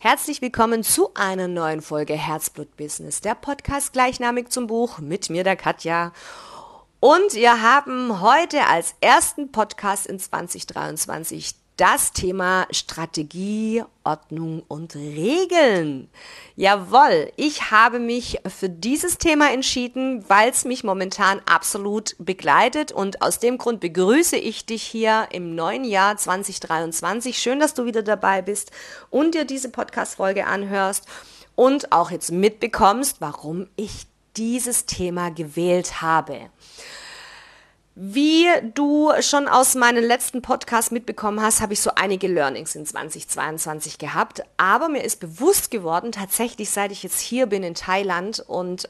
Herzlich willkommen zu einer neuen Folge Herzblut Business, der Podcast gleichnamig zum Buch mit mir, der Katja. Und wir haben heute als ersten Podcast in 2023 das Thema Strategie, Ordnung und Regeln. Jawohl, ich habe mich für dieses Thema entschieden, weil es mich momentan absolut begleitet und aus dem Grund begrüße ich dich hier im neuen Jahr 2023. Schön, dass du wieder dabei bist und dir diese Podcast-Folge anhörst und auch jetzt mitbekommst, warum ich dieses Thema gewählt habe. Wie du schon aus meinen letzten Podcasts mitbekommen hast, habe ich so einige Learnings in 2022 gehabt. Aber mir ist bewusst geworden, tatsächlich seit ich jetzt hier bin in Thailand und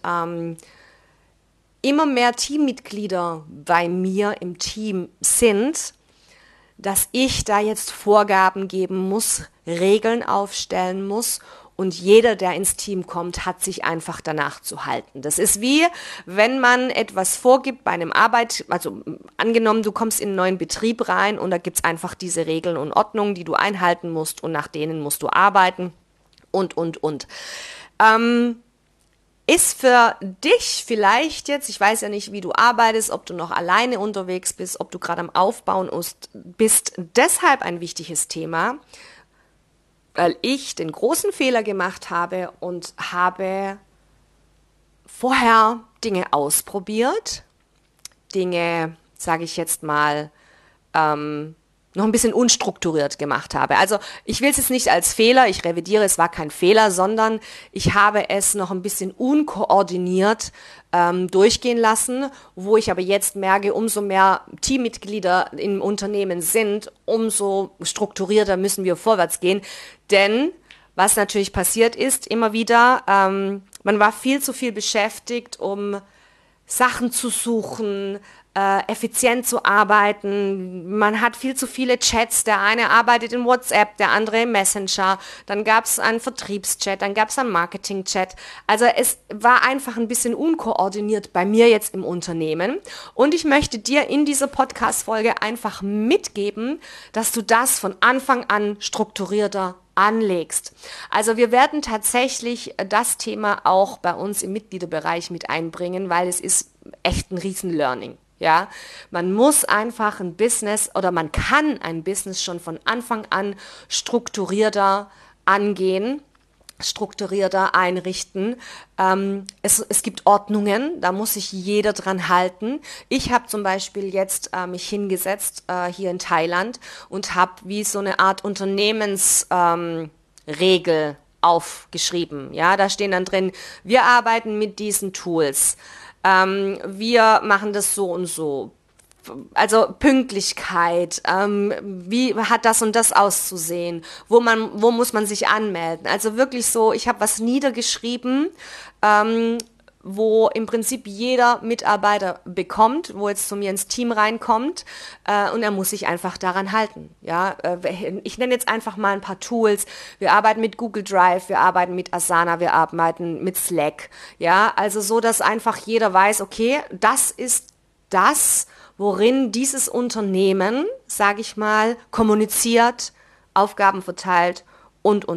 immer mehr Teammitglieder bei mir im Team sind, dass ich da jetzt Vorgaben geben muss, Regeln aufstellen muss. Und jeder, der ins Team kommt, hat sich einfach danach zu halten. Das ist wie, wenn man etwas vorgibt bei einem also angenommen, du kommst in einen neuen Betrieb rein und da gibt's einfach diese Regeln und Ordnungen, die du einhalten musst und nach denen musst du arbeiten und. Ist für dich vielleicht jetzt, ich weiß ja nicht, wie du arbeitest, ob du noch alleine unterwegs bist, ob du gerade am Aufbauen bist, deshalb ein wichtiges Thema, weil ich den großen Fehler gemacht habe und habe vorher Dinge ausprobiert, Dinge, sage ich jetzt mal, noch ein bisschen unstrukturiert gemacht habe. Also ich will es jetzt nicht als Fehler, ich revidiere, es war kein Fehler, sondern ich habe es noch ein bisschen unkoordiniert durchgehen lassen, wo ich aber jetzt merke, umso mehr Teammitglieder im Unternehmen sind, umso strukturierter müssen wir vorwärts gehen. Denn was natürlich passiert ist, immer wieder, man war viel zu viel beschäftigt, um Sachen zu suchen, effizient zu arbeiten. Man hat viel zu viele Chats. Der eine arbeitet in WhatsApp, der andere im Messenger. Dann gab es einen Vertriebschat, dann gab es einen Marketingchat. Also es war einfach ein bisschen unkoordiniert bei mir jetzt im Unternehmen. Und ich möchte dir in dieser Podcast-Folge einfach mitgeben, dass du das von Anfang an strukturierter anlegst. Also wir werden tatsächlich das Thema auch bei uns im Mitgliederbereich mit einbringen, weil es ist echt ein Riesen-Learning. Ja, man muss einfach ein Business oder man kann ein Business schon von Anfang an strukturierter angehen, strukturierter einrichten. Es gibt Ordnungen, da muss sich jeder dran halten. Ich habe zum Beispiel jetzt mich hingesetzt hier in Thailand und habe wie so eine Art Unternehmensregel aufgeschrieben. Ja, da stehen dann drin, wir arbeiten mit diesen Tools. Wir machen das so und so. Also Pünktlichkeit, wie hat das und das auszusehen, wo muss man sich anmelden? Also wirklich so, ich habe was niedergeschrieben, wo im Prinzip jeder Mitarbeiter bekommt, wo jetzt zu mir ins Team reinkommt und er muss sich einfach daran halten. Ja, ich nenne jetzt einfach mal ein paar Tools. Wir arbeiten mit Google Drive, wir arbeiten mit Asana, wir arbeiten mit Slack. Ja, also so, dass einfach jeder weiß, okay, das ist das, worin dieses Unternehmen, sage ich mal, kommuniziert, Aufgaben verteilt und.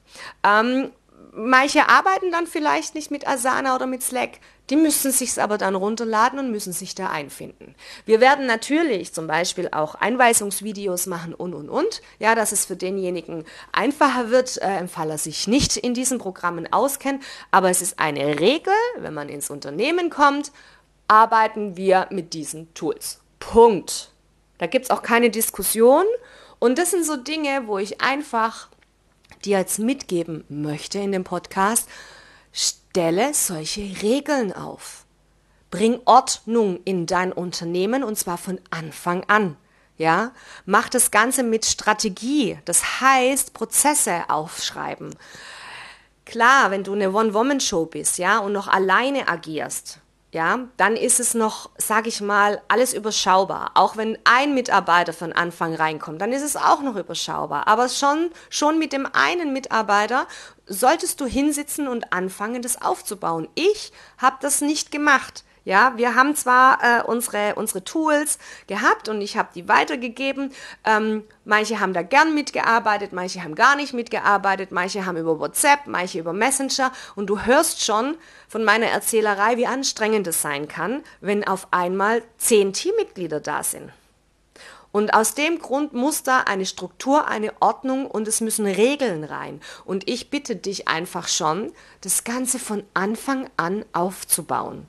Manche arbeiten dann vielleicht nicht mit Asana oder mit Slack, die müssen sich's aber dann runterladen und müssen sich da einfinden. Wir werden natürlich zum Beispiel auch Einweisungsvideos machen und. Ja, dass es für denjenigen einfacher wird, im Fall er sich nicht in diesen Programmen auskennt. Aber es ist eine Regel, wenn man ins Unternehmen kommt, arbeiten wir mit diesen Tools. Punkt. Da gibt's auch keine Diskussion. Und das sind so Dinge, wo ich einfach dir jetzt mitgeben möchte in dem Podcast, stelle solche Regeln auf. Bring Ordnung in dein Unternehmen und zwar von Anfang an. Ja? Mach das Ganze mit Strategie, das heißt Prozesse aufschreiben. Klar, wenn du eine One-Woman-Show bist, ja, und noch alleine agierst, ja, dann ist es noch, sage ich mal, alles überschaubar. Auch wenn ein Mitarbeiter von Anfang reinkommt, dann ist es auch noch überschaubar. Aber schon mit dem einen Mitarbeiter solltest du hinsitzen und anfangen, das aufzubauen. Ich habe das nicht gemacht. Ja, wir haben zwar unsere Tools gehabt und ich habe die weitergegeben. Manche haben da gern mitgearbeitet, manche haben gar nicht mitgearbeitet, manche haben über WhatsApp, manche über Messenger. Und du hörst schon von meiner Erzählerei, wie anstrengend es sein kann, wenn auf einmal 10 Teammitglieder da sind. Und aus dem Grund muss da eine Struktur, eine Ordnung und es müssen Regeln rein. Und ich bitte dich einfach schon, das Ganze von Anfang an aufzubauen.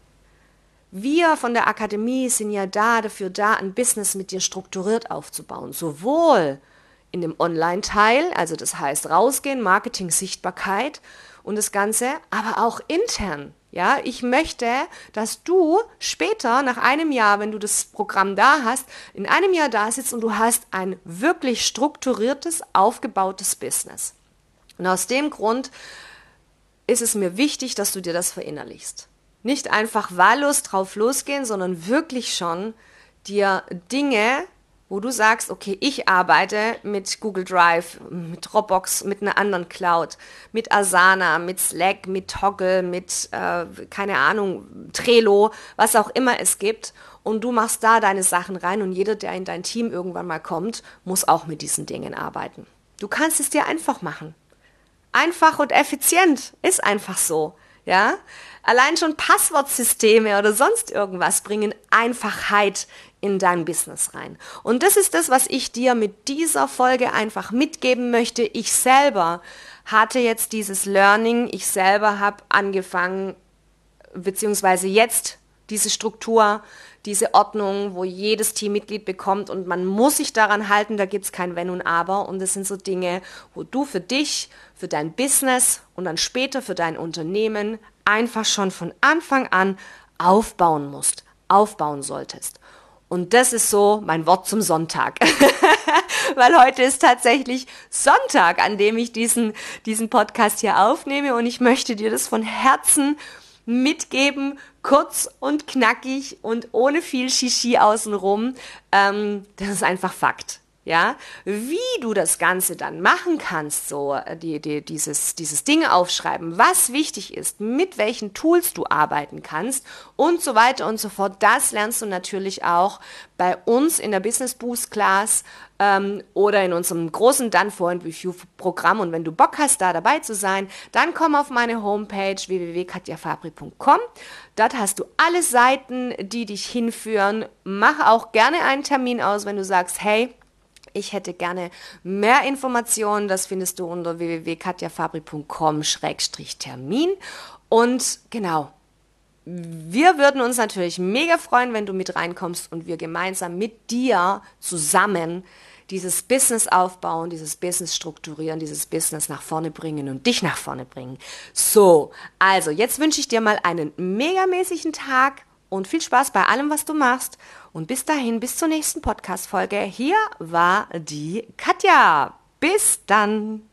Wir von der Akademie sind ja dafür da, ein Business mit dir strukturiert aufzubauen. Sowohl in dem Online-Teil, also das heißt rausgehen, Marketing, Sichtbarkeit und das Ganze, aber auch intern. Ja, ich möchte, dass du später, nach einem Jahr, wenn du das Programm da hast, in einem Jahr da sitzt und du hast ein wirklich strukturiertes, aufgebautes Business. Und aus dem Grund ist es mir wichtig, dass du dir das verinnerlichst. Nicht einfach wahllos drauf losgehen, sondern wirklich schon dir Dinge, wo du sagst, okay, ich arbeite mit Google Drive, mit Dropbox, mit einer anderen Cloud, mit Asana, mit Slack, mit Toggle, mit, keine Ahnung, Trello, was auch immer es gibt. Und du machst da deine Sachen rein und jeder, der in dein Team irgendwann mal kommt, muss auch mit diesen Dingen arbeiten. Du kannst es dir einfach machen. Einfach und effizient, ist einfach so. Ja, allein schon Passwortsysteme oder sonst irgendwas bringen Einfachheit in dein Business rein. Und das ist das, was ich dir mit dieser Folge einfach mitgeben möchte. Ich selber hatte jetzt dieses Learning, ich selber habe angefangen, beziehungsweise jetzt diese Struktur, diese Ordnung, wo jedes Teammitglied bekommt und man muss sich daran halten, da gibt es kein Wenn und Aber und das sind so Dinge, wo du für dich, für dein Business und dann später für dein Unternehmen einfach schon von Anfang an aufbauen musst, aufbauen solltest. Und das ist so mein Wort zum Sonntag, weil heute ist tatsächlich Sonntag, an dem ich diesen Podcast hier aufnehme und ich möchte dir das von Herzen mitgeben, kurz und knackig und ohne viel Shishi außenrum. Das ist einfach Fakt. Ja, wie du das Ganze dann machen kannst, so dieses Ding aufschreiben, was wichtig ist, mit welchen Tools du arbeiten kannst und so weiter und so fort, das lernst du natürlich auch bei uns in der Business Boost Class oder in unserem großen Done for and Review Programm. Und wenn du Bock hast, da dabei zu sein, dann komm auf meine Homepage www.katjafabri.com. Dort hast du alle Seiten, die dich hinführen. Mach auch gerne einen Termin aus, wenn du sagst, hey, ich hätte gerne mehr Informationen. Das findest du unter www.katjafabri.com/Termin. Und genau, wir würden uns natürlich mega freuen, wenn du mit reinkommst und wir gemeinsam mit dir zusammen dieses Business aufbauen, dieses Business strukturieren, dieses Business nach vorne bringen und dich nach vorne bringen. So, also jetzt wünsche ich dir mal einen megamäßigen Tag und viel Spaß bei allem, was du machst. Und bis dahin, bis zur nächsten Podcast-Folge. Hier war die Katja. Bis dann.